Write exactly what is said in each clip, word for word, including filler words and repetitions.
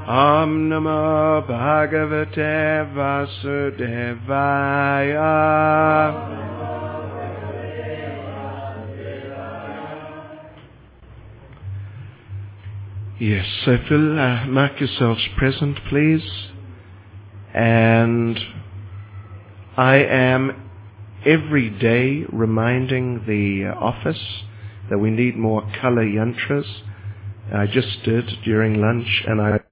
Om Namo Bhagavate Vasudevaya. Yes, so Phil, uh, mark yourselves present, please. And I am every day reminding the uh, office that we need more color yantras. I just did during lunch, and I...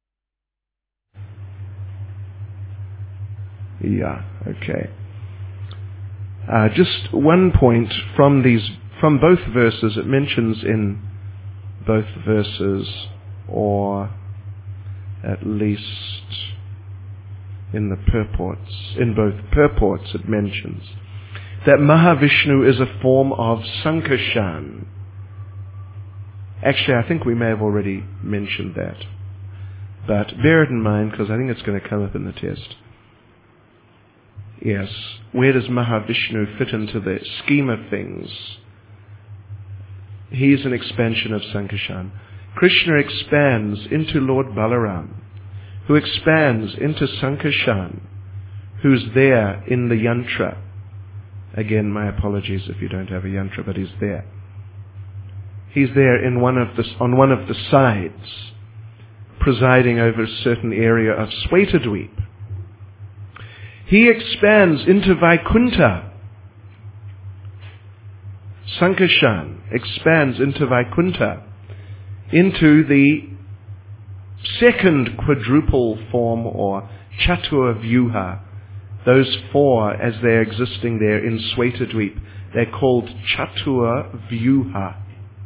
Yeah, okay. Uh, just one point from these, from both verses. It mentions in both verses, or at least in the purports, in both purports it mentions that Mahavishnu is a form of Sankarshan. Actually, I think we may have already mentioned that, but bear it in mind because I think it's going to come up in the test. Yes, where does Mahavishnu fit into the scheme of things? He is an expansion of Sankarshan. Krishna expands into Lord Balaram, who expands into Sankarshan, who's there in the yantra. Again, my apologies if you don't have a yantra, but he's there. He's there in one of the, on one of the sides, presiding over a certain area of Svetadweep. He expands into Vaikuntha. Sankarshan expands into Vaikuntha, into the second quadruple form, or Chatur Vyuha. Those four, as they're existing there in Svetadweep, they're called Chatur Vyuha.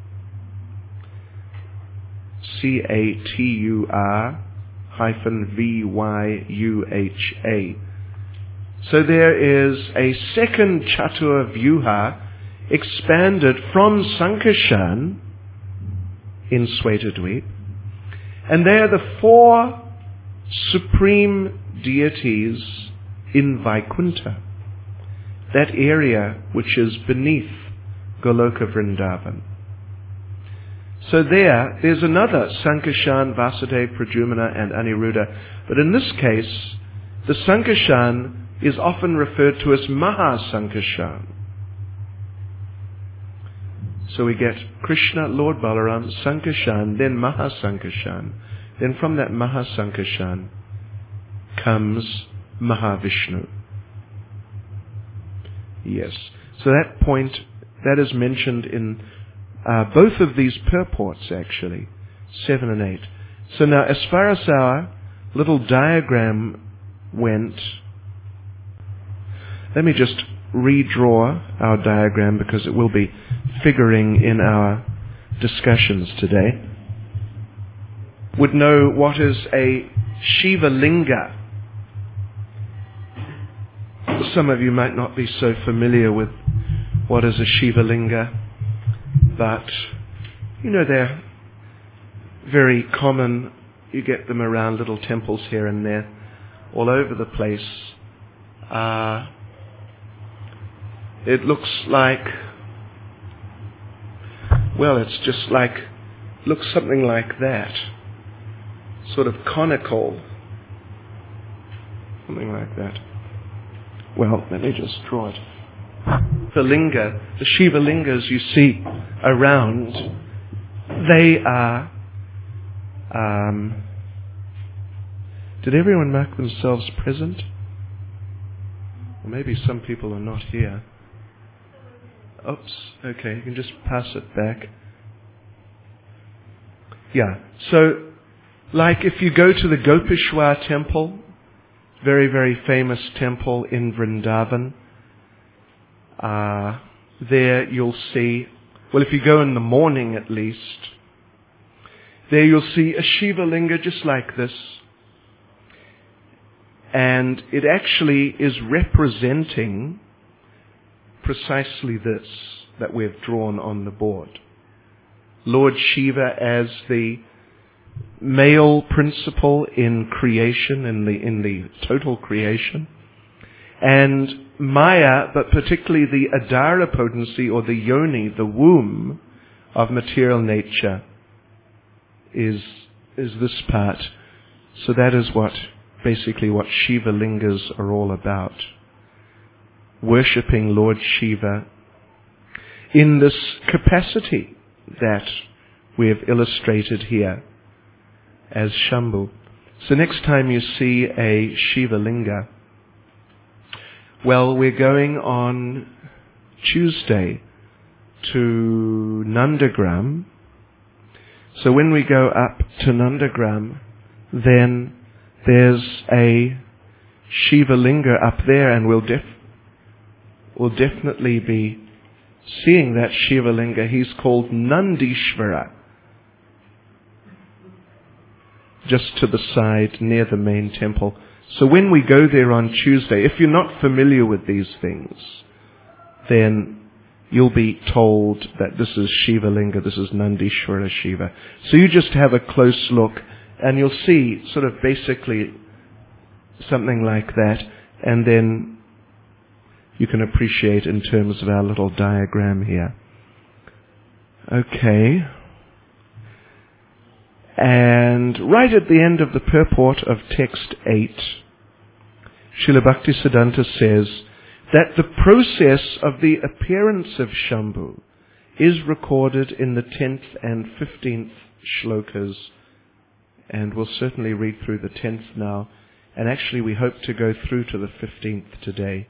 C A T U R hyphen V Y U H A. So there is a second Chatur Vyuha expanded from Sankarshan in Svetadweep, and they are the four supreme deities in Vaikuntha, that area which is beneath Goloka Vrindavan. So there, there's another Sankarshan, Vasudeva, Pradyumna, and Aniruddha, but in this case, the Sankarshan is often referred to as Mahasankarshan. So we get Krishna, Lord Balaram, Sankarshan, then Mahasankarshan. Then from that Mahasankarshan comes Mahavishnu. Yes. So that point, that is mentioned in uh, both of these purports actually, seven and eight. So now as far as our little diagram went, let me just redraw our diagram because it will be figuring in our discussions today. Would know what is a Shiva Linga. Some of you might not be so familiar with what is a Shiva Linga, but you know they're very common. You get them around little temples here and there, all over the place. Uh, It looks like, well, it's just like, looks something like that. Sort of conical. Something like that. Well, let me just draw it. The linga, the Shiva lingas you see around, they are, um, did everyone mark themselves present? Or maybe some people are not here. Oops, okay, you can just pass it back. Yeah, so like if you go to the Gopishwar temple, very, very famous temple in Vrindavan, uh, there you'll see, well if you go in the morning at least, there you'll see a Shiva Linga just like this. And it actually is representing precisely this that we've drawn on the board. Lord Shiva as the male principle in creation, in the in the total creation, and Maya, but particularly the Adara potency or the yoni, the womb of material nature, is is this part So that is what, basically what Shiva Lingas are all about. Worshipping Lord Shiva in this capacity that we have illustrated here as Shambhu. So next time you see a Shiva Linga, well, we're going on Tuesday to Nandagram. So when we go up to Nandagram, then there's a Shiva Linga up there, and we'll, def- we'll definitely be seeing that Shiva Linga. He's called Nandishvara, just to the side near the main temple. So when we go there on Tuesday, if you're not familiar with these things, then you'll be told that this is Shiva Linga, this is Nandishvara Shiva. So you just have a close look, and you'll see sort of basically something like that, and then you can appreciate in terms of our little diagram here. Okay. And right at the end of the purport of text eight, Srila Bhaktisiddhanta says that the process of the appearance of Shambhu is recorded in the tenth and fifteenth shlokas, and we'll certainly read through the tenth now, and actually we hope to go through to the fifteenth today.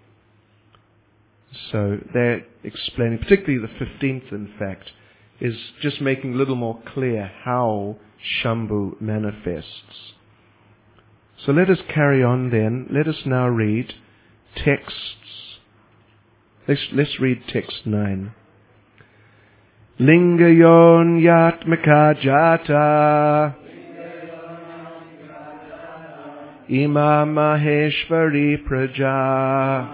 So they're explaining, particularly the fifteenth in fact, is just making a little more clear how Shambhu manifests. So let us carry on then. Let us now read texts. Let's, let's read text nine. Lingayon yatmaka jata Ima Maheshvari Praja.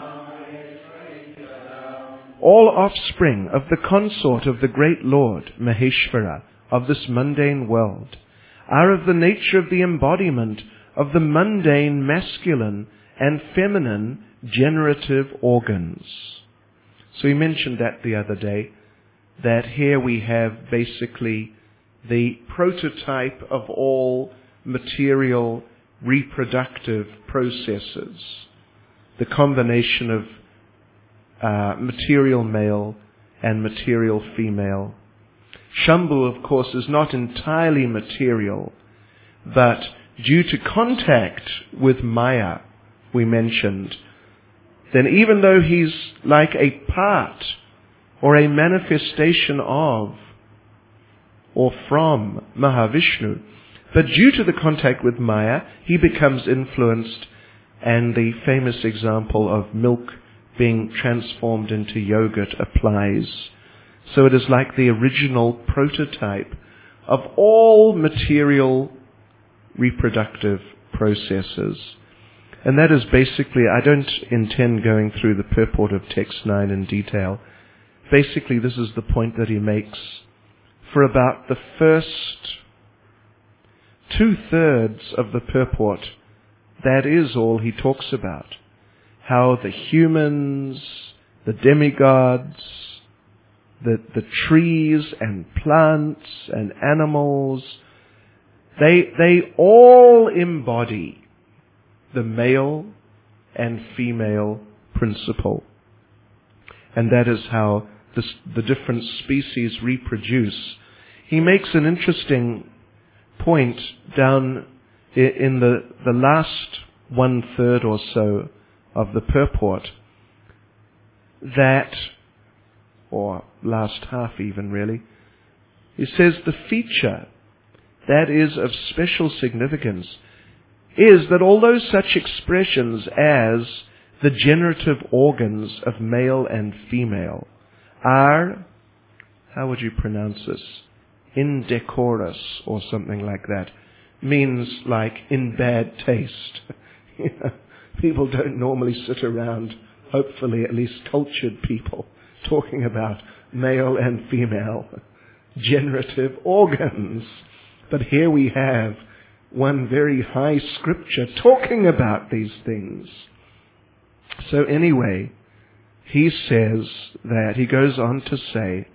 All offspring of the consort of the great Lord, Maheshvara, of this mundane world, are of the nature of the embodiment of the mundane masculine and feminine generative organs. So we mentioned that the other day, that here we have basically the prototype of all material reproductive processes, the combination of uh, material male and material female. Shambhu, of course, is not entirely material, but due to contact with Maya, we mentioned, then even though he's like a part or a manifestation of or from Mahavishnu, but due to the contact with Maya, he becomes influenced, and the famous example of milk being transformed into yogurt applies. So it is like the original prototype of all material reproductive processes. And that is basically, I don't intend going through the purport of text nine in detail. Basically, this is the point that he makes for about the first two-thirds of the purport. That is all he talks about. How the humans, the demigods, the, the trees and plants and animals, they, they all embody the male and female principle. And that is how this, the different species reproduce. He makes an interesting point down in the, the last one-third or so of the purport, that, or last half even really, he says the feature that is of special significance is that although such expressions as the generative organs of male and female are, how would you pronounce this, indecorous or something like that, means like in bad taste. You know, people don't normally sit around, hopefully at least cultured people, talking about male and female generative organs. But here we have one very high scripture talking about these things. So anyway, he says that, he goes on to say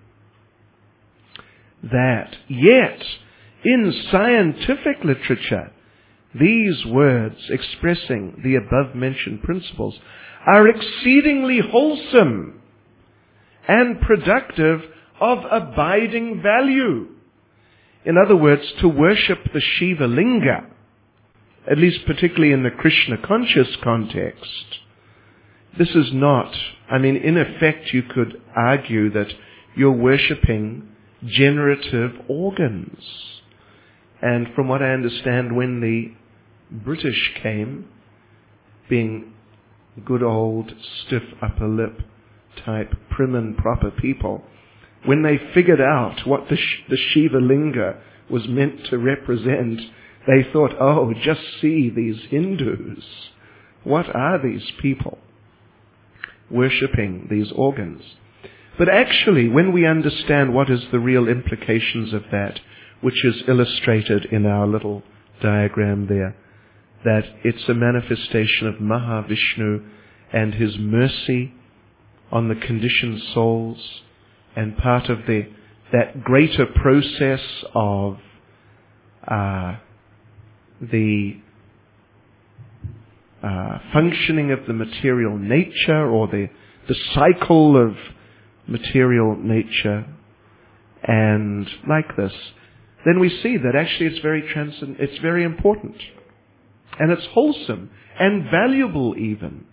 that, yet in scientific literature, these words expressing the above-mentioned principles are exceedingly wholesome and productive of abiding value. In other words, to worship the Shiva Linga, at least particularly in the Krishna conscious context, this is not, I mean, in effect you could argue that you're worshipping generative organs. And from what I understand, when the British came, being good old stiff upper lip type prim and proper people, when they figured out what the, the Shiva Linga was meant to represent, they thought, oh, just see these Hindus. What are these people worshipping these organs? But actually, when we understand what is the real implications of that, which is illustrated in our little diagram there, that it's a manifestation of Mahavishnu and his mercy on the conditioned souls, and part of the that greater process of uh, the uh, functioning of the material nature, or the the cycle of material nature, and like this, then we see that actually it's very transcend, it's very important, and it's wholesome and valuable even.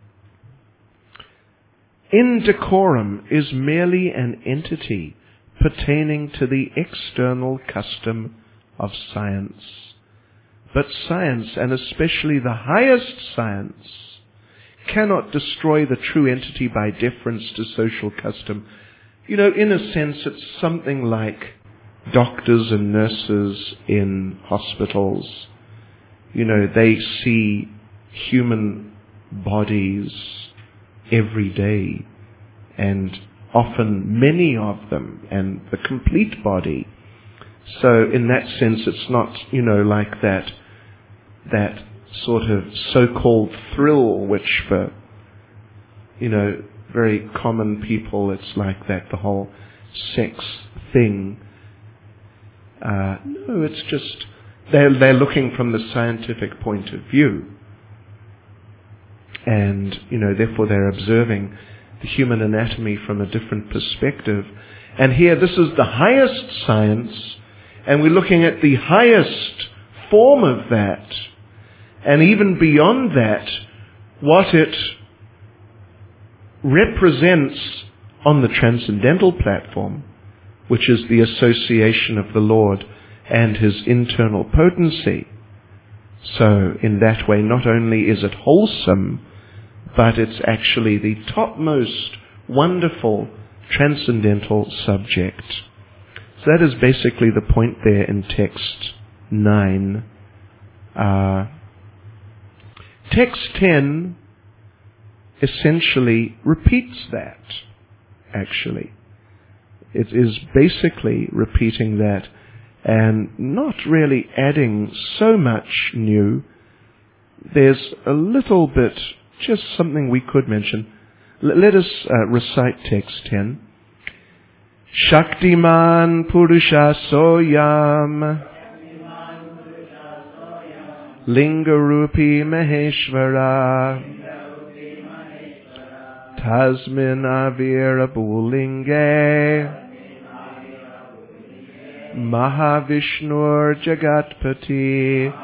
Indecorum is merely an entity pertaining to the external custom of science. But science, and especially the highest science, cannot destroy the true entity by deference to social custom. You know, in a sense, it's something like doctors and nurses in hospitals. You know, they see human bodies every day, and often many of them, and the complete body. So in that sense, it's not, you know, like that, that sort of so-called thrill, which for, you know, very common people, it's like that, the whole sex thing. Uh, no, it's just, they're, they're looking from the scientific point of view. And, you know, therefore they're observing the human anatomy from a different perspective. And here, this is the highest science, and we're looking at the highest form of that. And even beyond that, what it represents on the transcendental platform, which is the association of the Lord and his internal potency. So, in that way, not only is it wholesome, but it's actually the topmost wonderful transcendental subject. So that is basically the point there in text nine. Uh, text ten essentially repeats that, actually. It is basically repeating that and not really adding so much new. There's a little bit, just something we could mention. L- let us uh, recite text ten. Shaktiman Purusha Soyam Lingarupi Maheshvara Tasmin Avira Bulinge Mahavishnur Jagatpati.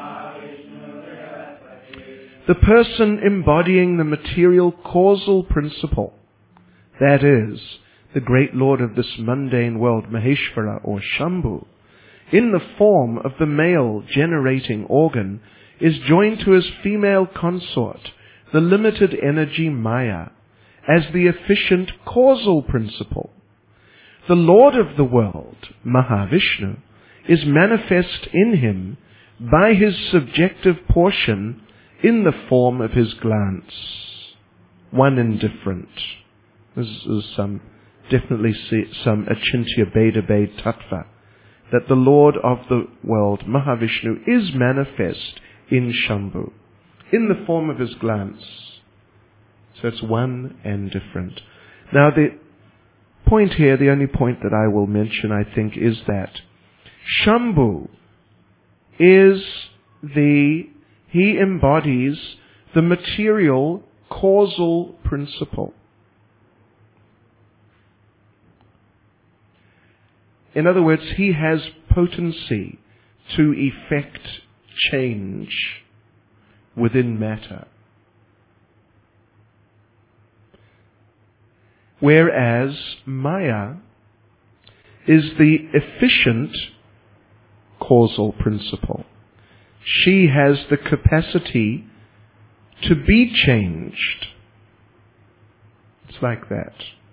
The person embodying the material causal principle, that is, the great Lord of this mundane world, Maheshvara or Shambhu, in the form of the male generating organ, is joined to his female consort, the limited energy Maya, as the efficient causal principle. The Lord of the world, Mahavishnu, is manifest in him by his subjective portion in the form of his glance. One indifferent. This is some, definitely see, some Achintya Beda Bed Tattva, that the Lord of the world, Mahavishnu, is manifest in Shambhu, in the form of his glance. So it's one and different. Now the point here, the only point that I will mention, I think, is that Shambhu is the he embodies the material causal principle. In other words, he has potency to effect change within matter. Whereas Maya is the efficient causal principle. She has the capacity to be changed. It's like that.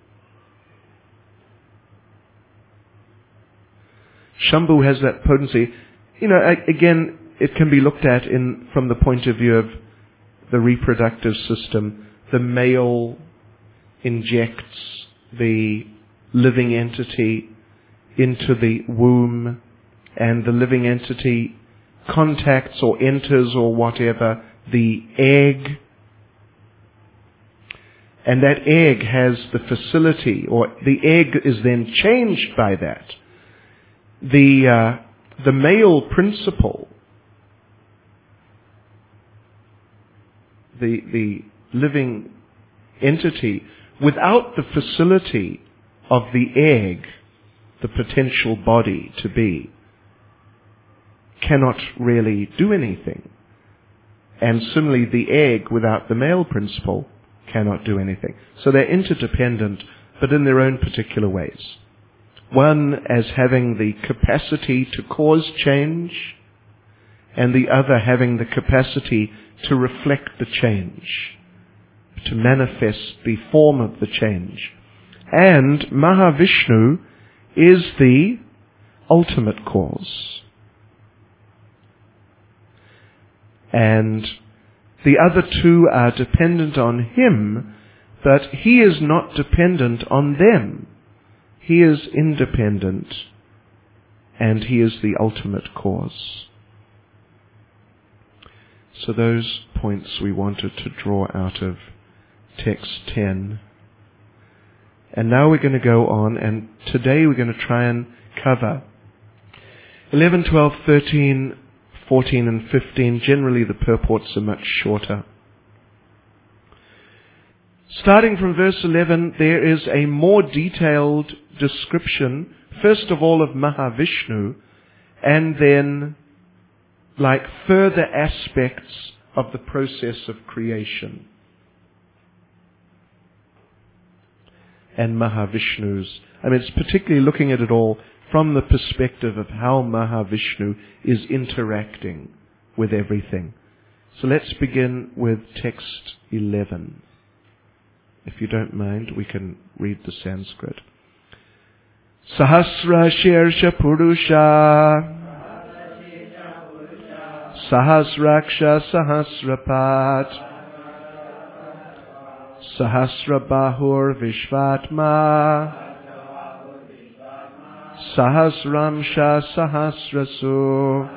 Shambhu has that potency. You know, again, it can be looked at in from the point of view of the reproductive system. The male injects the living entity into the womb, and the living entity contacts or enters or whatever the egg, and that egg has the facility, or the egg is then changed by that. The uh, the male principle, the the living entity, without the facility of the egg, the potential body to be, cannot really do anything. And similarly, the egg without the male principle cannot do anything. So they're interdependent, but in their own particular ways. One as having the capacity to cause change, and the other having the capacity to reflect the change, to manifest the form of the change. And Mahavishnu is the ultimate cause. And the other two are dependent on him, but he is not dependent on them. He is independent, and he is the ultimate cause. So those points we wanted to draw out of text ten. And now we're going to go on, and today we're going to try and cover eleven, twelve, thirteen, fourteen and fifteen. Generally the purports are much shorter. Starting from verse eleven, there is a more detailed description, first of all of Mahavishnu, and then like further aspects of the process of creation. And Mahavishnu's, I mean, it's particularly looking at it all from the perspective of how Mahavishnu is interacting with everything. So let's begin with text eleven. If you don't mind, we can read the Sanskrit. Sahasra Shersha Purusha Sahasraksha Sahasrapat Sahasra Bahur Vishvatma Sahasramsha Sahasrasu.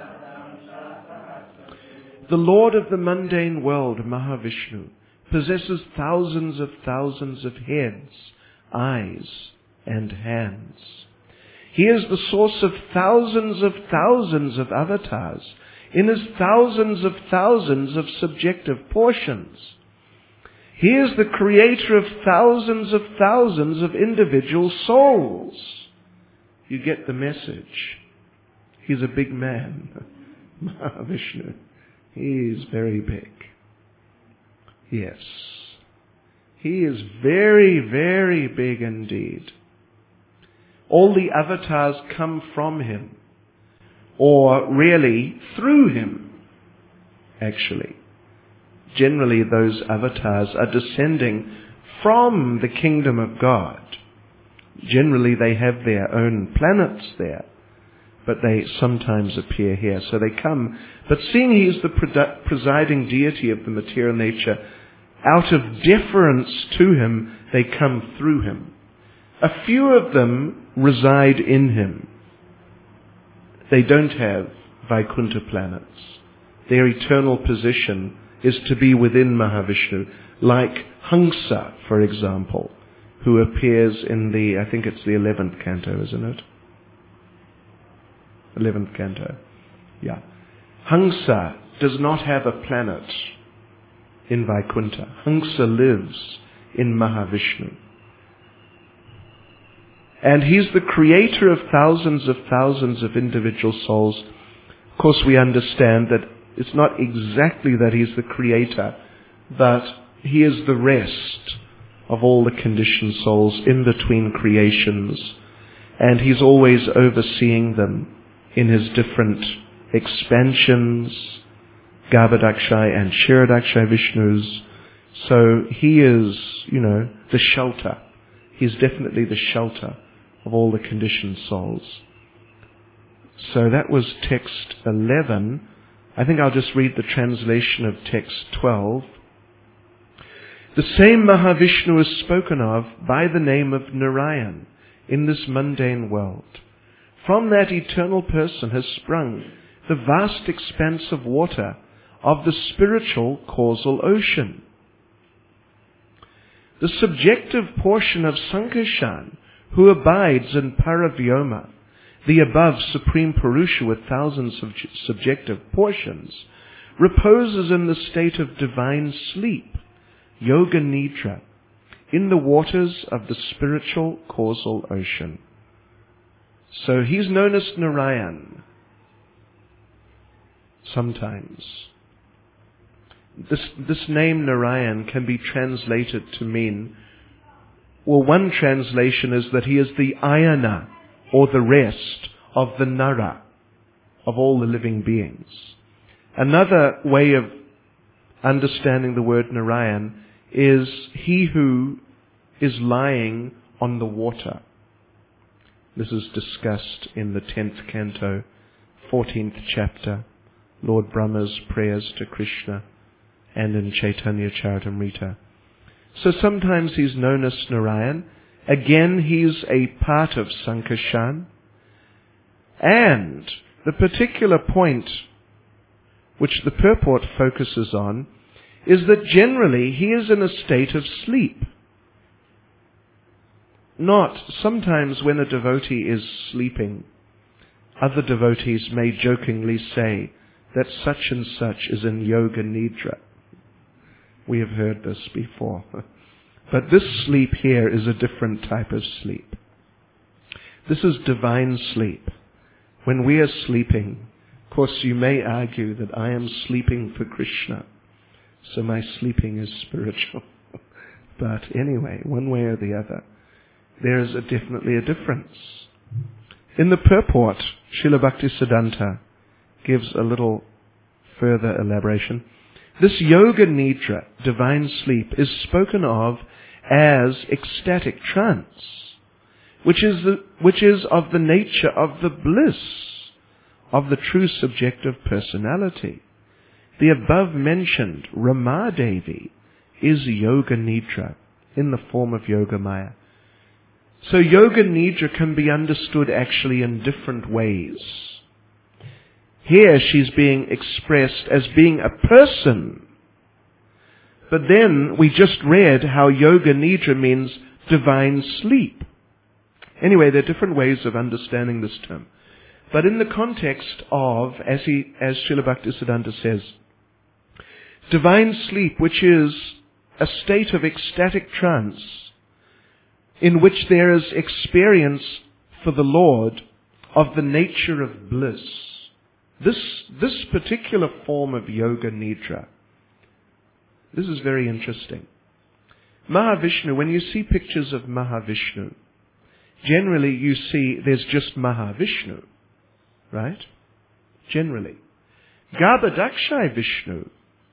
The Lord of the mundane world, Mahavishnu, possesses thousands of thousands of heads, eyes, and hands. He is the source of thousands of thousands of avatars in his thousands of thousands of subjective portions. He is the creator of thousands of thousands of individual souls. You get the message. He's a big man, Mahavishnu. He is very big. Yes. He is very, very big indeed. All the avatars come from him, or really through him, actually. Generally, those avatars are descending from the kingdom of God. Generally, they have their own planets there, but they sometimes appear here. So they come, but seeing he is the presiding deity of the material nature, out of deference to him, they come through him. A few of them reside in him. They don't have Vaikuntha planets. Their eternal position is to be within Mahavishnu, like Hamsa, for example, who appears in the, I think it's the eleventh canto, isn't it? eleventh canto. Yeah. Hamsa does not have a planet in Vaikuntha. Hamsa lives in Mahavishnu. And he's the creator of thousands of thousands of individual souls. Of course, we understand that it's not exactly that he's the creator, but he is the rest of all the conditioned souls in between creations. And he's always overseeing them in his different expansions, Garbhodakshai and Kshirodakshai Vishnus. So he is, you know, the shelter. He's definitely the shelter of all the conditioned souls. So that was text eleven. I think I'll just read the translation of text twelve. The same Mahavishnu is spoken of by the name of Narayan in this mundane world. From that eternal person has sprung the vast expanse of water of the spiritual causal ocean. The subjective portion of Sankarshan, who abides in Paravyoma, the above Supreme Purusha with thousands of subjective portions, reposes in the state of divine sleep, Yoga Nidra, in the waters of the spiritual causal ocean. So he's known as Narayan sometimes. This, this name Narayan can be translated to mean, well, one translation is that he is the ayana, or the rest of the Nara, of all the living beings. Another way of understanding the word Narayan is he who is lying on the water. This is discussed in the tenth canto, fourteenth chapter, Lord Brahma's prayers to Krishna, and in Chaitanya Charitamrita. So sometimes he's known as Narayan. Again, he's a part of Sankarshan. And the particular point which the purport focuses on is that generally he is in a state of sleep. Not sometimes when a devotee is sleeping, other devotees may jokingly say that such and such is in Yoga Nidra. We have heard this before. But this sleep here is a different type of sleep. This is divine sleep. When we are sleeping, of course you may argue that I am sleeping for Krishna, so my sleeping is spiritual. But anyway, one way or the other, there is a definitely a difference. In the purport, Srila Bhaktisiddhanta gives a little further elaboration. This Yoga Nidra, divine sleep, is spoken of as ecstatic trance, which is the, which is of the nature of the bliss of the true subjective personality. The above mentioned Ramadevi is Yoga Nidra in the form of Yoga Maya. So Yoga Nidra can be understood actually in different ways. Here she's being expressed as being a person. But then we just read how Yoga Nidra means divine sleep. Anyway, there are different ways of understanding this term. But in the context of, as he, as Srila Bhaktisiddhanta says, divine sleep, which is a state of ecstatic trance, in which there is experience for the Lord of the nature of bliss. This, this particular form of Yoga Nidra, this is very interesting. Mahavishnu, when you see pictures of Mahavishnu, generally you see there's just Mahavishnu, right? Generally. Garbhodakshai Vishnu,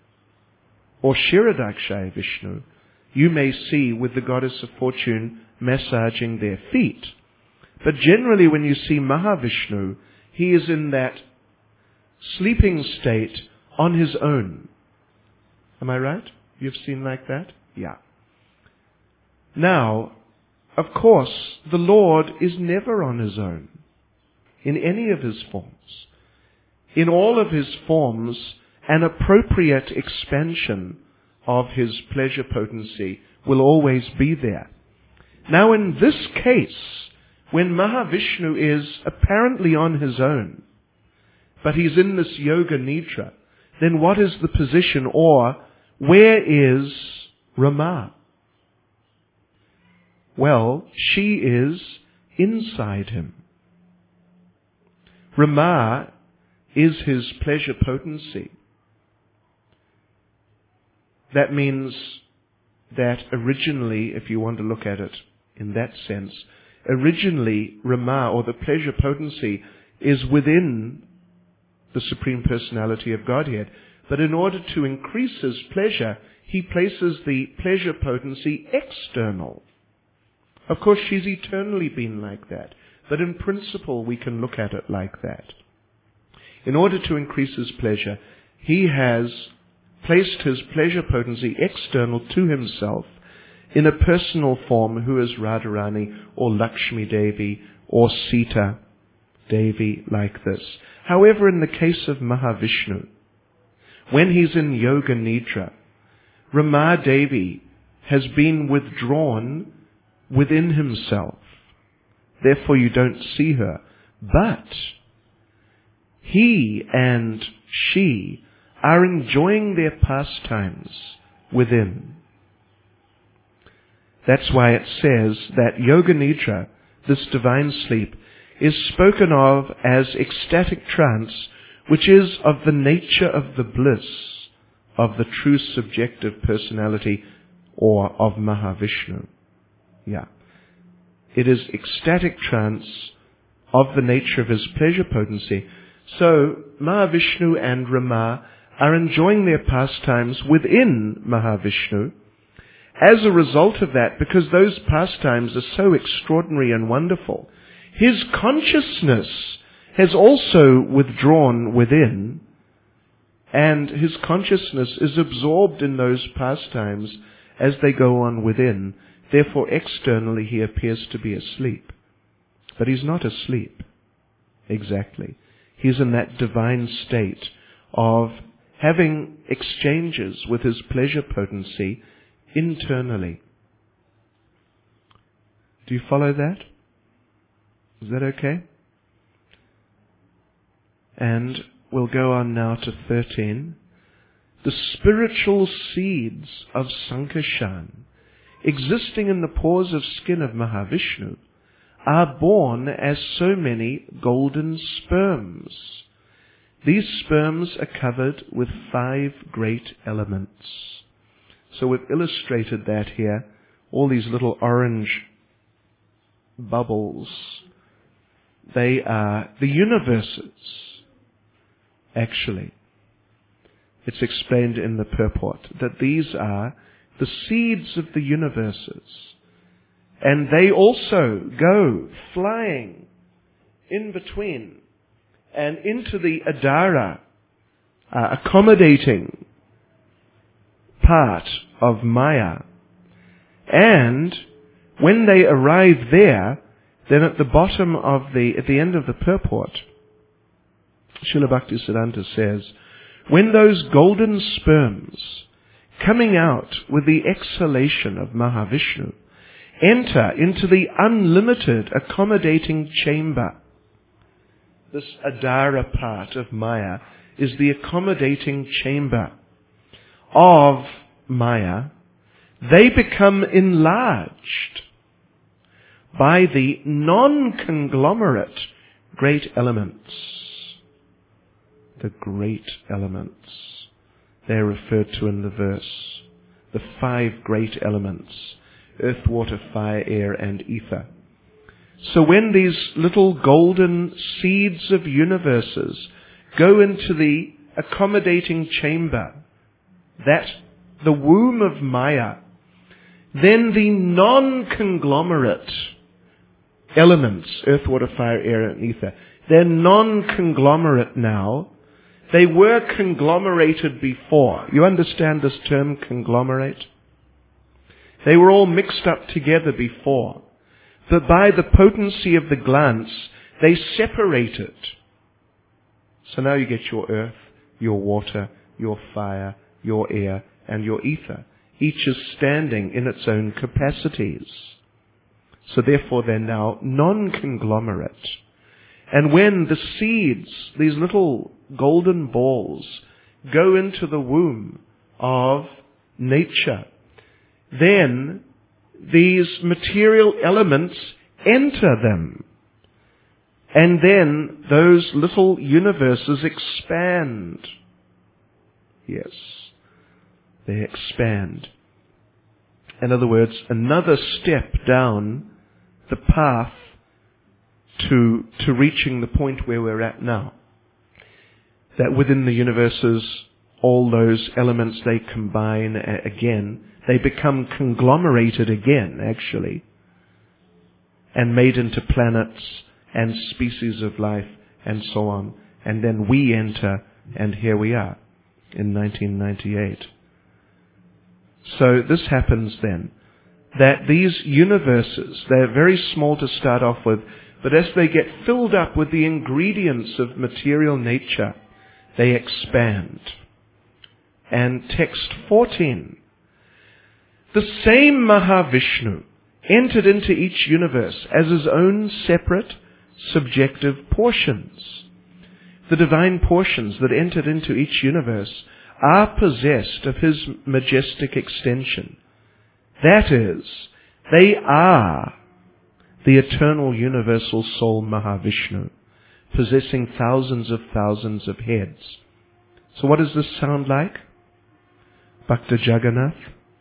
or Kshirodakshai Vishnu, you may see with the goddess of fortune massaging their feet. But generally when you see Mahavishnu, he is in that sleeping state on his own. Am I right? You've seen like that? Yeah. Now, of course, the Lord is never on his own in any of his forms. In all of his forms, an appropriate expansion of his pleasure potency will always be there. Now in this case, when Mahavishnu is apparently on his own, but he's in this Yoga Nidra, then what is the position, or where is Ramah? Well, she is inside him. Ramah is his pleasure potency. That means that originally, if you want to look at it in that sense, originally Ramah, or the pleasure potency, is within the Supreme Personality of Godhead. But in order to increase his pleasure, he places the pleasure potency external. Of course, she's eternally been like that, but in principle we can look at it like that. In order to increase his pleasure, he has placed his pleasure potency external to himself in a personal form who is Radharani or Lakshmi Devi or Sita Devi, like this. However, in the case of Mahavishnu, when he's in Yoga Nidra, Rama Devi has been withdrawn within himself. Therefore you don't see her. But he and she are enjoying their pastimes within. That's why it says that Yoga Nidra, this divine sleep, is spoken of as ecstatic trance, which is of the nature of the bliss of the true subjective personality, or of Mahavishnu. Yeah. It is ecstatic trance of the nature of his pleasure potency. So Mahavishnu and Rama are enjoying their pastimes within Mahavishnu. As a result of that, because those pastimes are so extraordinary and wonderful, his consciousness has also withdrawn within, and his consciousness is absorbed in those pastimes as they go on within. Therefore, externally he appears to be asleep. But he's not asleep, exactly. He's in that divine state of having exchanges with his pleasure potency internally. Do you follow that? Is that okay? And we'll go on now to thirteen. The spiritual seeds of Sankarshan, existing in the pores of skin of Mahavishnu, are born as so many golden sperms. These sperms are covered with five great elements. So we've illustrated that here. All these little orange bubbles, they are the universes, actually. It's explained in the purport that these are the seeds of the universes. And they also go flying in between and into the Adara, uh, accommodating part of Maya. And when they arrive there, then at the bottom of the, at the end of the purport, Srila Bhaktisiddhanta says, when those golden sperms, coming out with the exhalation of Mahavishnu, enter into the unlimited accommodating chamber, this Adara part of Maya is the accommodating chamber of Maya, they become enlarged by the non-conglomerate great elements. The great elements. They're referred to in the verse. The five great elements. Earth, water, fire, air, and ether. So when these little golden seeds of universes go into the accommodating chamber, that the womb of Maya, then the non-conglomerate elements, earth, water, fire, air, and ether, they're non-conglomerate now. They were conglomerated before. You understand this term, conglomerate? They were all mixed up together before. But by the potency of the glance, they separated. So now you get your earth, your water, your fire, your air, and your ether. Each is standing in its own capacities. So therefore they're now non-conglomerate. And when the seeds, these little golden balls, go into the womb of nature, then these material elements enter them. And then those little universes expand. Yes, they expand. In other words, another step down the path to, to reaching the point where we're at now. That within the universes, all those elements, they combine again. They become conglomerated again, actually, and made into planets and species of life and so on. And then we enter, and here we are in nineteen ninety-eight. So this happens then, that these universes, they're very small to start off with, but as they get filled up with the ingredients of material nature, they expand. And text fourteen, the same Mahavishnu entered into each universe as his own separate, subjective portions. The divine portions that entered into each universe are possessed of his majestic extension. That is, they are the eternal universal soul Mahavishnu, possessing thousands of thousands of heads. So what does this sound like? Bhakta Jagannath?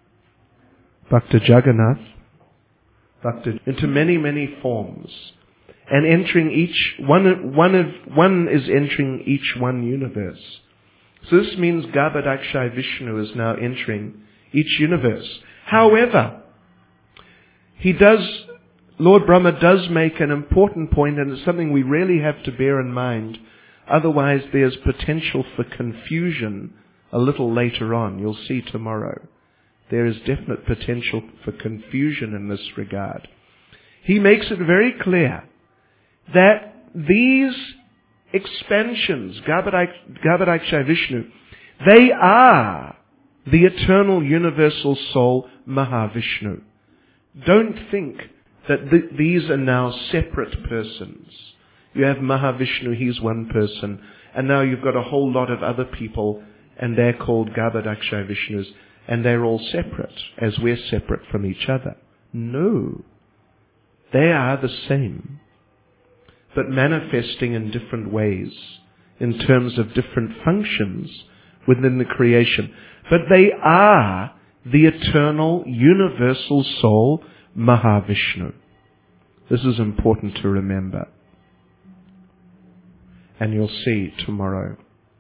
Bhakta Jagannath? Bhakta, into many, many forms. And entering each, one, one, of, one is entering each one universe. So this means Garbhodakshay Vishnu is now entering each universe. However, he does, Lord Brahma does make an important point, and it's something we really have to bear in mind. Otherwise there's potential for confusion a little later on. You'll see tomorrow. There is definite potential for confusion in this regard. He makes it very clear that these expansions, Garbhodakshay Vishnu, they are the eternal universal soul Mahavishnu. Don't think that th- these are now separate persons. You have Mahavishnu, he's one person, and now you've got a whole lot of other people, and they're called Garbhodakshay Vishnus, and they're all separate, as we're separate from each other. No. They are the same, but manifesting in different ways, in terms of different functions within the creation. But they are the eternal, universal soul, Mahavishnu. This is important to remember. And you'll see tomorrow.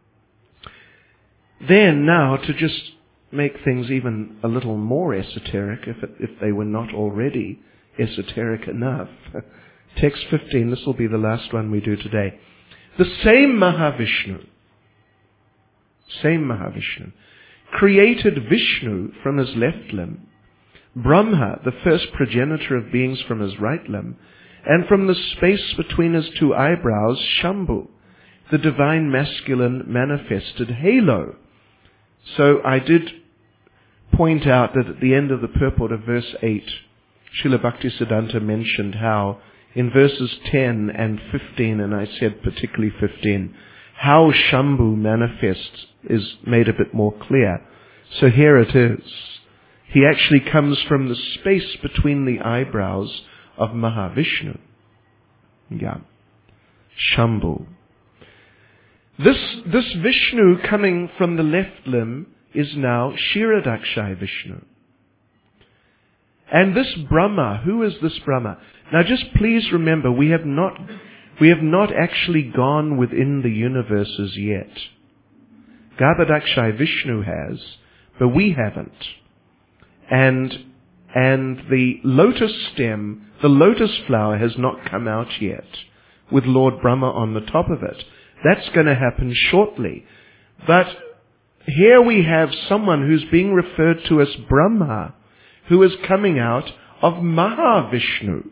Then now, to just make things even a little more esoteric, if, it, if they were not already esoteric enough. Text fifteen, this will be the last one we do today. The same Mahavishnu, same Mahavishnu, created Vishnu from his left limb, Brahma, the first progenitor of beings, from his right limb, and from the space between his two eyebrows, Shambhu, the divine masculine manifested halo. So I did point out that at the end of the purport of verse eight, Srila Bhaktisiddhanta mentioned how in verses ten and fifteen, and I said particularly fifteen, how Shambhu manifests is made a bit more clear. So here it is. He actually comes from the space between the eyebrows of Mahavishnu. Yeah. Shambhu. This, this Vishnu coming from the left limb is now Kshirodakshay Vishnu. And this Brahma, who is this Brahma? Now just please remember, we have not, we have not actually gone within the universes yet. Garbhodakshay Vishnu has, but we haven't. And, and the lotus stem, the lotus flower has not come out yet, with Lord Brahma on the top of it. That's going to happen shortly. But here we have someone who's being referred to as Brahma, who is coming out of Mahavishnu.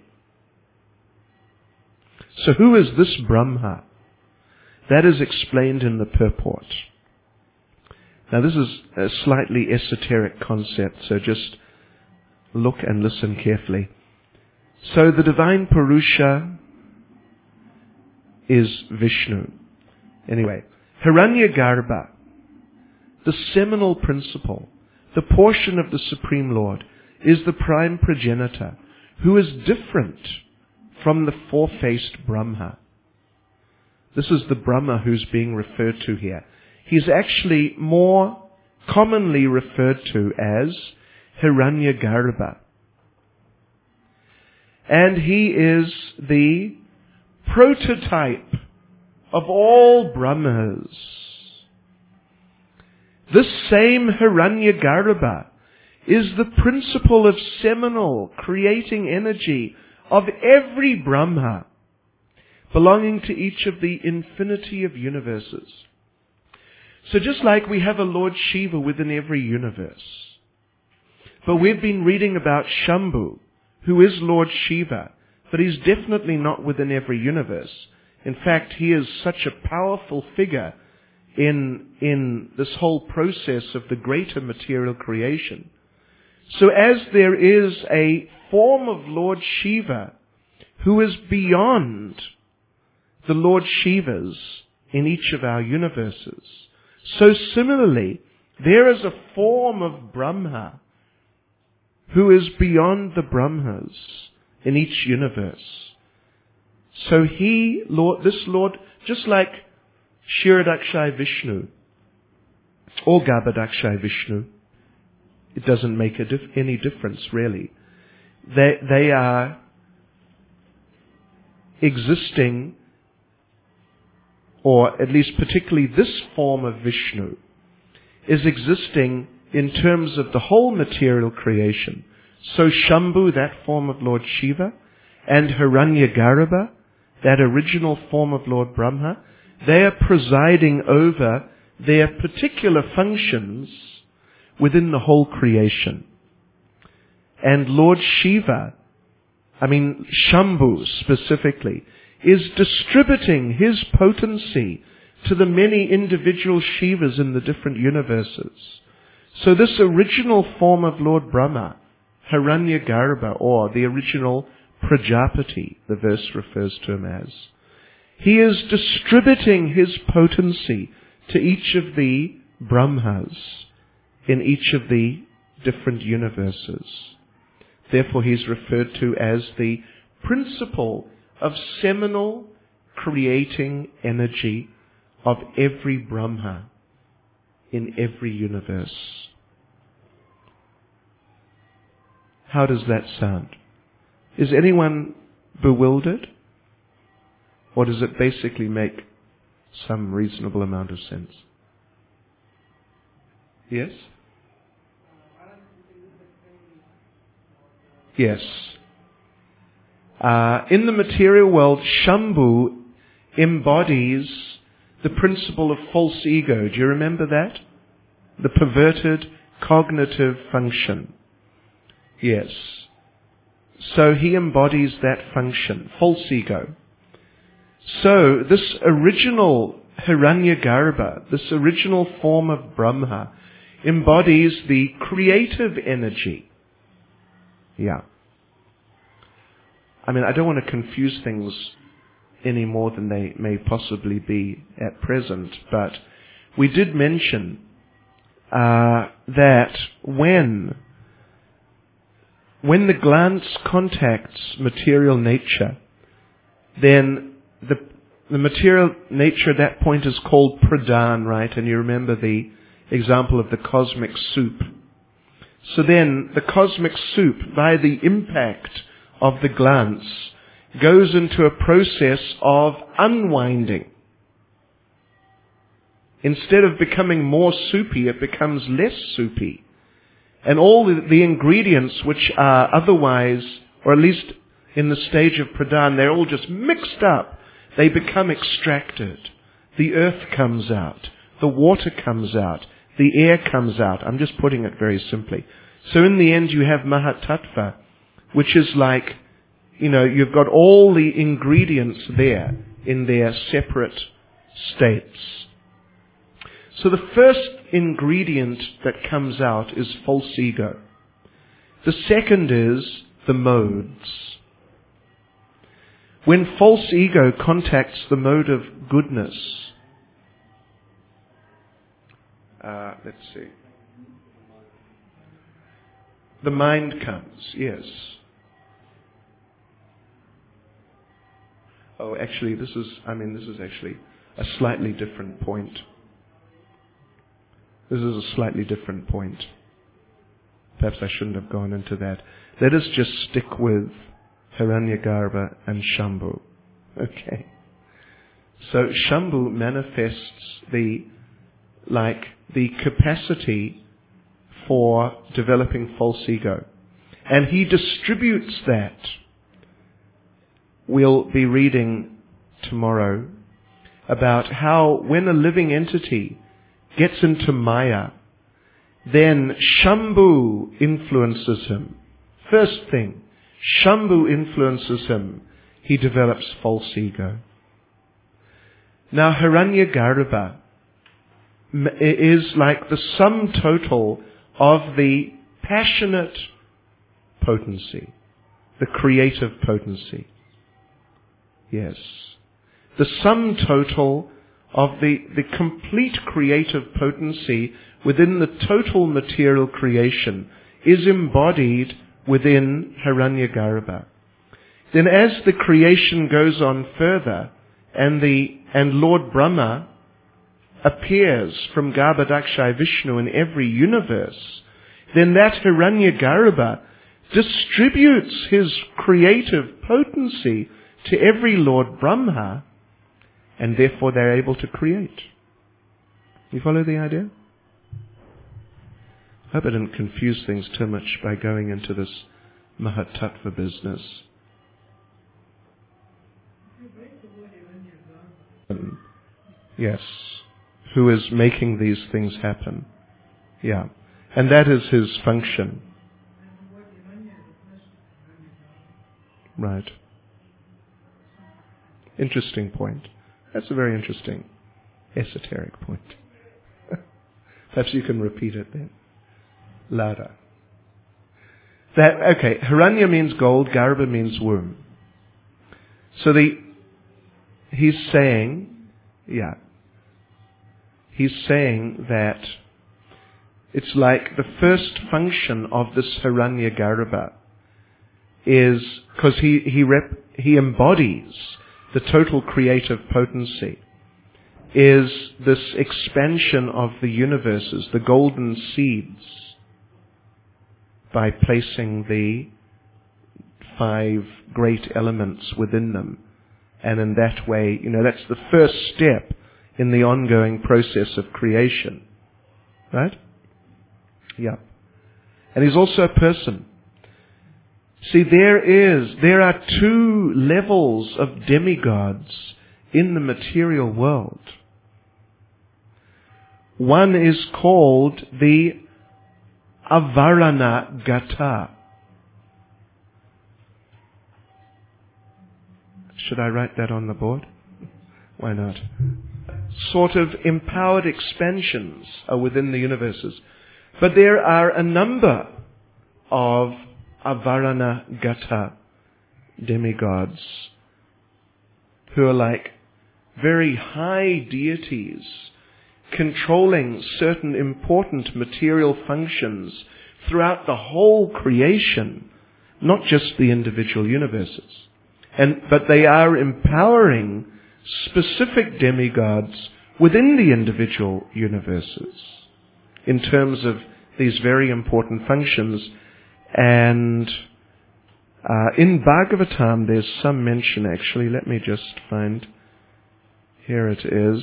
So who is this Brahma? That is explained in the purport. Now this is a slightly esoteric concept, so just look and listen carefully. So the divine Purusha is Vishnu. Anyway, Hiranyagarbha, the seminal principle, the portion of the Supreme Lord, is the prime progenitor, who is different from the four-faced Brahma. This is the Brahma who's being referred to here. He's actually more commonly referred to as Hiranyagarbha. And he is the prototype of all Brahmas. This same Hiranyagarbha is the principle of seminal creating energy of every Brahma, belonging to each of the infinity of universes. So just like we have a Lord Shiva within every universe, but we've been reading about Shambhu, who is Lord Shiva, but he's definitely not within every universe. In fact, he is such a powerful figure in, in this whole process of the greater material creation. So as there is a form of Lord Shiva who is beyond the Lord Shivas in each of our universes, so similarly, there is a form of Brahma who is beyond the Brahmas in each universe. So he, Lord, this Lord, just like Kshirodakshay Vishnu or Garbhodakshay Vishnu, it doesn't make a dif- any difference really. They, they are existing, or at least particularly this form of Vishnu, is existing in terms of the whole material creation. So Shambhu, that form of Lord Shiva, and Hiranyagarbha, that original form of Lord Brahma, they are presiding over their particular functions within the whole creation. And Lord Shiva, I mean Shambhu specifically, is distributing his potency to the many individual Shivas in the different universes. So this original form of Lord Brahma, Hiranyagarbha, or the original Prajapati, the verse refers to him as, he is distributing his potency to each of the Brahmas in each of the different universes. Therefore he is referred to as the principle of seminal creating energy of every Brahma in every universe. How does that sound? Is anyone bewildered? Or does it basically make some reasonable amount of sense? Yes? Yes. Uh, in the material world, Shambhu embodies the principle of false ego. Do you remember that? The perverted cognitive function. Yes. So he embodies that function, false ego. So this original Hiranyagarbha, this original form of Brahma, embodies the creative energy. Yeah. I mean, I don't want to confuse things any more than they may possibly be at present, but we did mention uh, that when when the glance contacts material nature, then the the material nature at that point is called pradhan, right? And you remember the example of the cosmic soup. So then the cosmic soup, by the impact of the glance, goes into a process of unwinding. Instead of becoming more soupy, it becomes less soupy. And all the, the ingredients which are otherwise, or at least in the stage of pradhan, they're all just mixed up. They become extracted. The earth comes out. The water comes out. The air comes out. I'm just putting it very simply. So in the end you have Mahatattva, which is like, you know, you've got all the ingredients there in their separate states. So the first ingredient that comes out is false ego. The second is the modes. When false ego contacts the mode of goodness, Uh, let's see. The mind comes, yes. Oh, actually, this is, I mean, this is actually a slightly different point. This is a slightly different point. Perhaps I shouldn't have gone into that. Let us just stick with Hiranyagarbha and Shambhu. Okay. So Shambhu manifests the, like, the capacity for developing false ego. And he distributes that. We'll be reading tomorrow about how when a living entity gets into Maya, then Shambhu influences him. First thing, Shambhu influences him. He develops false ego. Now Hiranyagarbha is like the sum total of the passionate potency, the creative potency. Yes. The sum total of the, the complete creative potency within the total material creation is embodied within Hiranyagarbha. Then as the creation goes on further and the and Lord Brahma appears from Garbhodakshayi Vishnu in every universe, then that Hiranyagarbha distributes his creative potency to every Lord Brahma, and therefore they're able to create. You follow the idea? I hope I didn't confuse things too much by going into this Mahatattva business. Um, yes. Who is making these things happen. Yeah. And that is his function. Right. Interesting point. That's a very interesting, esoteric point. Perhaps you can repeat it then. Louder. That, okay, Hiranya means gold, Garbha means womb. So the, he's saying, yeah, he's saying that it's like the first function of this Hiranyagarbha is, because he, he, rep, he embodies the total creative potency, is this expansion of the universes, the golden seeds, by placing the five great elements within them. And in that way, you know, that's the first step in the ongoing process of creation. Right? Yeah. And he's also a person. See, there is, there are two levels of demigods in the material world. One is called the Avarana Gata. Should I write that on the board? Why not? Sort of empowered expansions are within the universes. But there are a number of Avarana Gata demigods who are like very high deities controlling certain important material functions throughout the whole creation, not just the individual universes. And, but they are empowering specific demigods within the individual universes in terms of these very important functions. And uh, in Bhagavatam there's some mention, actually, let me just find, here it is,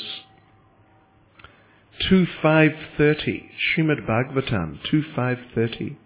two five thirty, Srimad Bhagavatam, two five thirty.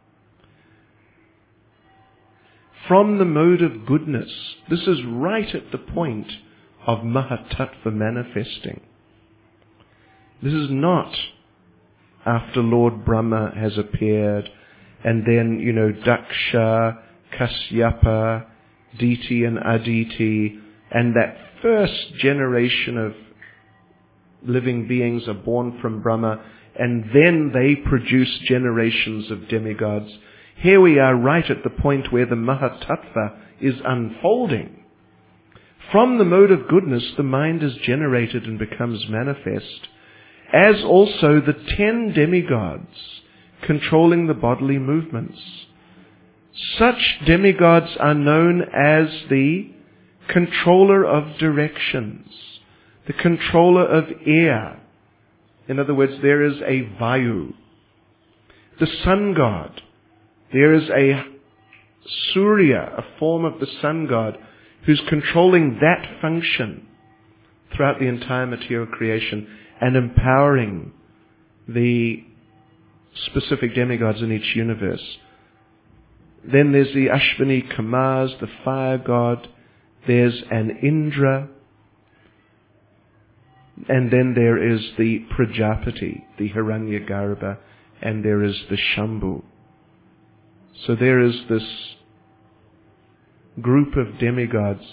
From the mode of goodness, this is right at the point of Mahatattva manifesting. This is not after Lord Brahma has appeared, and then, you know, Daksha, Kasyapa, Diti and Aditi, and that first generation of living beings are born from Brahma, and then they produce generations of demigods. Here we are right at the point where the Mahatattva is unfolding. From the mode of goodness, the mind is generated and becomes manifest. as also the ten demigods controlling the bodily movements. Such demigods are known as the controller of directions, the controller of air. In other words, there is a Vayu. The sun god. There is a Surya, a form of the sun god, who's controlling that function throughout the entire material creation and empowering the specific demigods in each universe. Then there's the Ashwini Kamars, the fire god. There's an Indra. And then there is the Prajapati, the Hiranyagarbha, and there is the Shambhu. So there is this group of demigods,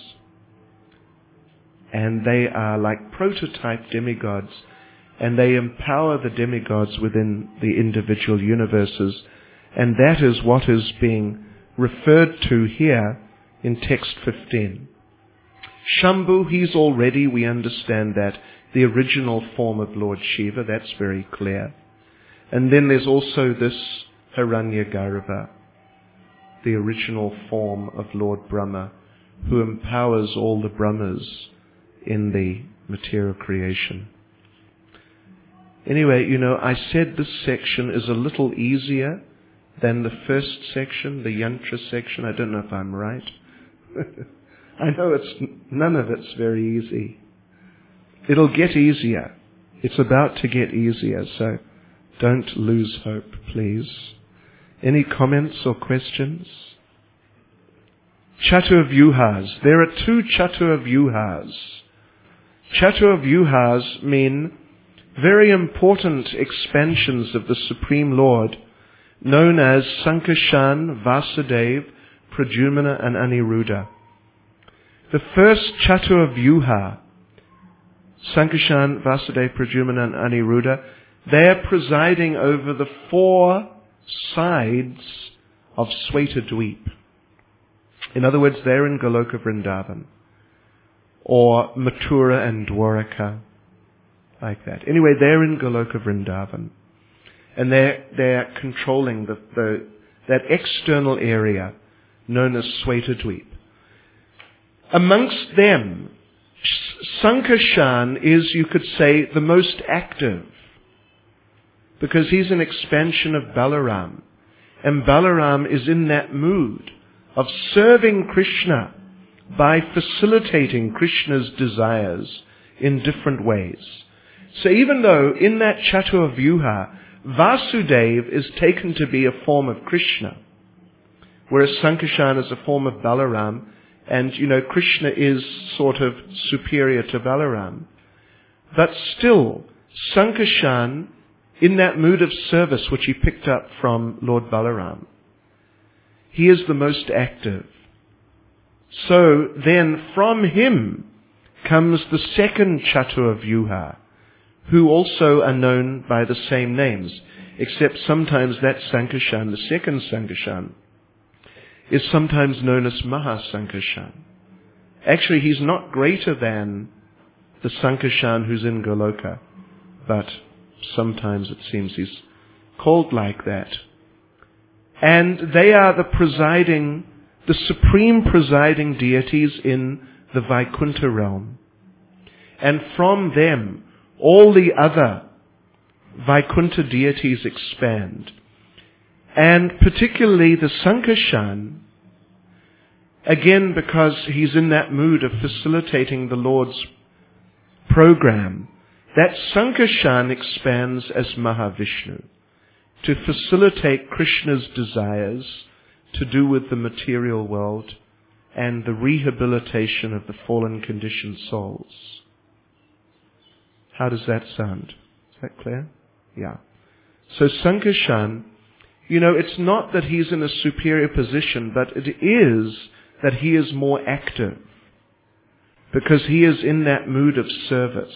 and they are like prototype demigods, and they empower the demigods within the individual universes, and that is what is being referred to here in text fifteen. Shambhu, he's already, we understand that, the original form of Lord Shiva, that's very clear. And then there's also this Hiranyagarbha, the original form of Lord Brahma, who empowers all the Brahmas in the material creation. Anyway, you know, I said this section is a little easier than the first section, the Yantra section. I don't know if I'm right. I know it's none of it's very easy. It'll get easier. It's about to get easier, so don't lose hope, please. Any comments or questions? Chaturvyuhas. There are two Chaturvyuhas. Chaturvyuhas mean very important expansions of the Supreme Lord, known as Sankarshan, Vasudeva, Pradyumna, and Aniruddha. The first Chaturvyuha, Sankarshan, Vasudeva, Pradyumna, and Aniruddha, they're presiding over the four sides of Svetadweep. In other words, they're in Goloka Vrindavan, or Mathura and Dwaraka, like that. Anyway, they're in Goloka Vrindavan, and they're, they're controlling the, the, that external area known as Svetadweep. Amongst them, Sankarshan is, you could say, the most active, because he's an expansion of Balaram. And Balaram is in that mood of serving Krishna by facilitating Krishna's desires in different ways. So even though in that Chaturvyuha, Vasudeva is taken to be a form of Krishna, whereas Sankarshan is a form of Balaram, and, you know, Krishna is sort of superior to Balaram. But still, Sankarshan, in that mood of service which he picked up from Lord Balaram, he is the most active. So then from him comes the second Chaturvyuha, who also are known by the same names, except sometimes that Sankarshan, the second Sankarshan, is sometimes known as Mahasankarshan. Actually, he's not greater than the Sankarshan who's in Goloka, but sometimes it seems he's called like that. And they are the presiding, the supreme presiding deities in the Vaikuntha realm. And from them, all the other Vaikuntha deities expand. And particularly the Sankarshan, again because he's in that mood of facilitating the Lord's program, that Sankarshan expands as Mahavishnu to facilitate Krishna's desires to do with the material world and the rehabilitation of the fallen conditioned souls. How does that sound? Is that clear? Yeah. So Sankarshan, you know, it's not that he's in a superior position, but it is that he is more active, because he is in that mood of service.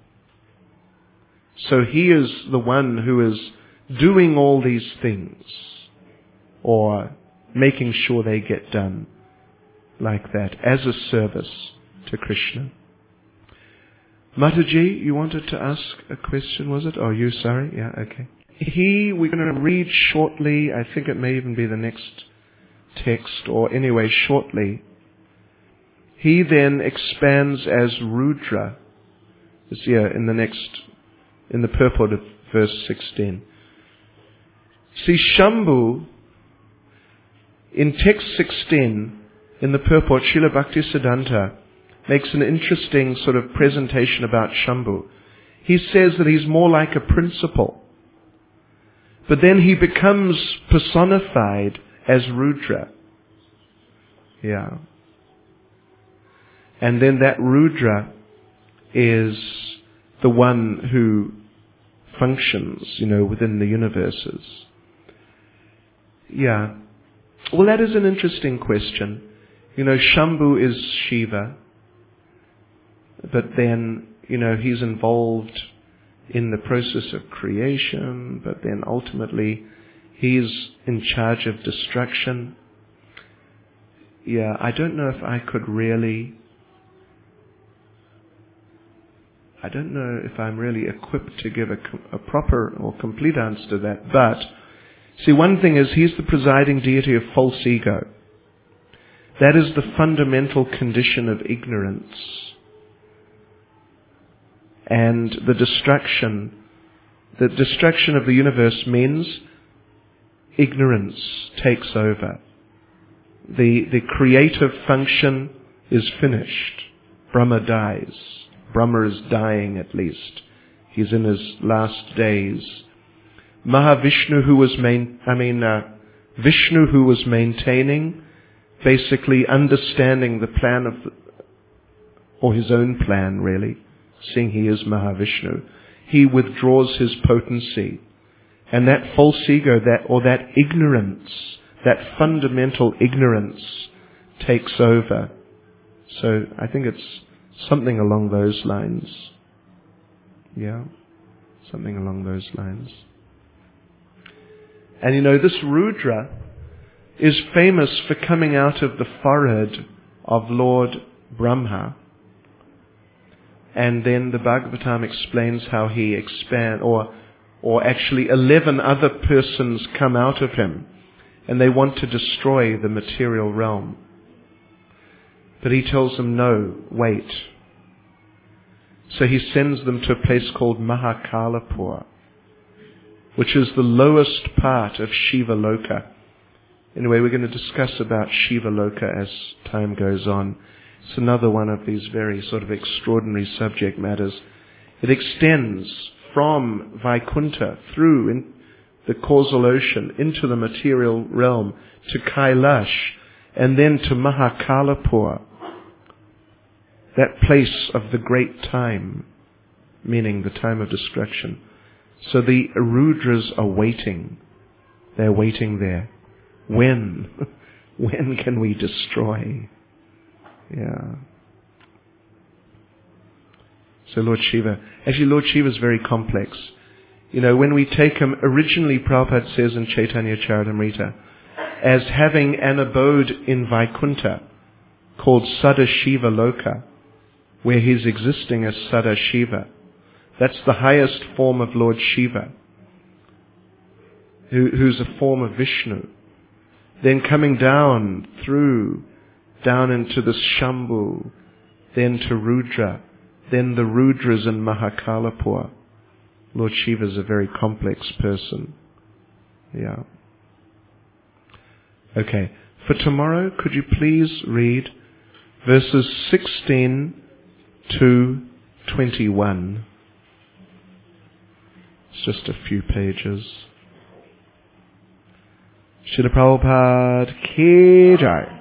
So he is the one who is doing all these things, or making sure they get done like that, as a service to Krishna. Mataji, you wanted to ask a question, was it? Oh, you, sorry? Yeah, okay. He, we're going to read shortly, I think it may even be the next text, or anyway, shortly. He then expands as Rudra. It's here in the next, in the purport of verse sixteen. See, Shambhu, in text sixteen, in the purport, Srila Bhaktisiddhanta makes an interesting sort of presentation about Shambhu. He says that he's more like a principle. But then he becomes personified as Rudra. Yeah. And then that Rudra is the one who functions, you know, within the universes. Yeah. Well, that is an interesting question. You know, Shambhu is Shiva, but then, you know, he's involved in the process of creation, but then ultimately he's in charge of destruction. Yeah, I don't know if I could really, I don't know if I'm really equipped to give a, a proper or complete answer to that, but see, one thing is he's the presiding deity of false ego. That is the fundamental condition of ignorance. And the destruction, the destruction of the universe means ignorance takes over. The, the creative function is finished. Brahma dies. Brahma is dying at least. He's in his last days. Mahavishnu, who was main, I mean, uh, Vishnu, who was maintaining, basically understanding the plan of, the, or his own plan really, seeing he is Mahavishnu, he withdraws his potency. And that false ego, that, or that ignorance, that fundamental ignorance takes over. So I think it's something along those lines. Yeah, something along those lines. And you know, this Rudra is famous for coming out of the forehead of Lord Brahma. And then the Bhagavatam explains how he expand, or or actually eleven other persons come out of him, and they want to destroy the material realm. But he tells them, no, wait. So he sends them to a place called Mahakalapur, which is the lowest part of Shiva Loka. Anyway, we're going to discuss about Shiva Loka as time goes on. It's another one of these very sort of extraordinary subject matters. It extends from Vaikuntha through in the causal ocean into the material realm to Kailash and then to Mahakalapur, that place of the great time, meaning the time of destruction. So the Rudras are waiting. They're waiting there. When? When can we destroy? Yeah. So Lord Shiva, actually Lord Shiva is very complex. You know, when we take him, originally Prabhupada says in Chaitanya Charitamrita, as having an abode in Vaikuntha called Sadashiva Loka, where he's existing as Sadashiva. That's the highest form of Lord Shiva, who, who's a form of Vishnu. Then coming down through, down into the Shambhu, then to Rudra, then the Rudras in Mahakalapur. Lord Shiva is a very complex person. Yeah. Okay. For tomorrow, could you please read verses sixteen to twenty-one? It's just a few pages. Srila Prabhupada Ki Jai.